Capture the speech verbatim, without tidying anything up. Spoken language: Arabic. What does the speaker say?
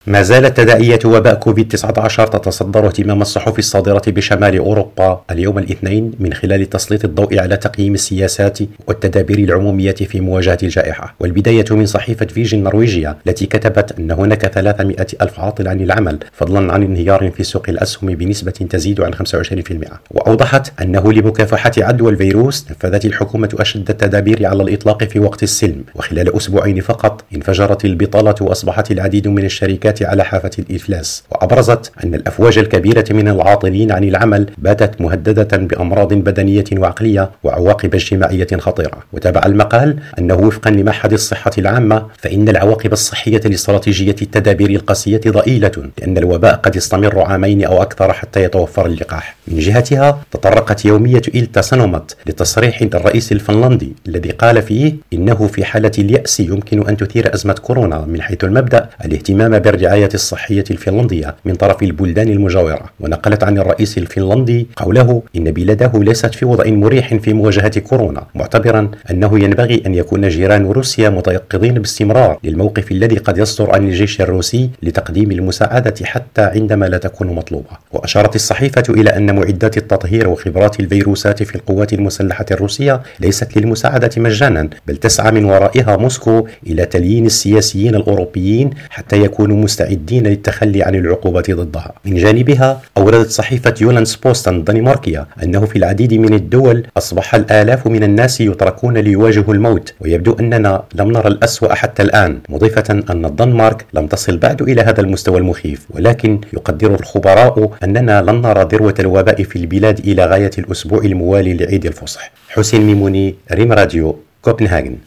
ما زالت تداعيات وباء كوفيد تسعة عشر تتصدر اهتمام الصحف الصادرة بشمال أوروبا اليوم الاثنين من خلال تسليط الضوء على تقييم السياسات والتدابير العمومية في مواجهة الجائحة، والبداية من صحيفة فيجن النرويجية التي كتبت أن هناك ثلاثمائة ألف عاطل عن العمل فضلا عن انهيار في سوق الأسهم بنسبة تزيد عن خمسة وعشرين بالمئة، وأوضحت أنه لمكافحة عدوى الفيروس نفذت الحكومة أشد التدابير على الإطلاق في وقت السلم، وخلال أسبوعين فقط انفجرت البطالة وأصبحت العديد من الشركات على حافة الإفلاس، وأبرزت أن الأفواج الكبيرة من العاطلين عن العمل باتت مهددة بأمراض بدنية وعقلية وعواقب اجتماعية خطيرة. وتابع المقال أنه وفقا لمعهد الصحة العامة فإن العواقب الصحية لاستراتيجية التدابير القاسية ضئيلة، لأن الوباء قد يستمر عامين أو أكثر حتى يتوفر اللقاح. من جهتها تطرقت يومية إلتا سانومات لتصريح الرئيس الفنلندي الذي قال فيه إنه في حالة اليأس يمكن أن تثير أزمة كورونا من حيث المبدأ الاهتمام بالرعاية الصحية الفنلندية من طرف البلدان المجاورة. ونقلت عن الرئيس الفنلندي قوله إن بلاده ليست في وضع مريح في مواجهة كورونا، معتبرا أنه ينبغي أن يكون جيران روسيا متيقظين باستمرار للموقف الذي قد يصدر عن الجيش الروسي لتقديم المساعدة حتى عندما لا تكون مطلوبة. وأشارت الصحيفة إلى أن معدات التطهير وخبرات الفيروسات في القوات المسلحة الروسية ليست للمساعدة مجانا، بل تسعى من ورائها موسكو إلى تليين السياسيين الأوروبيين حتى يكونوا مستعدين للتخلي عن العقوبات ضدها. من جانبها أوردت صحيفة يولانس بوستن الدنماركية أنه في العديد من الدول أصبح الآلاف من الناس يتركون ليواجهوا الموت، ويبدو أننا لم نرى الأسوأ حتى الآن، مضيفة أن الدنمارك لم تصل بعد إلى هذا المستوى المخيف، ولكن يقدر الخبراء أننا لن نرى ذروة الوباء في البلاد إلى غاية الأسبوع الموالي لعيد الفصح. حسين ميموني، ريم راديو، كوبنهاغن.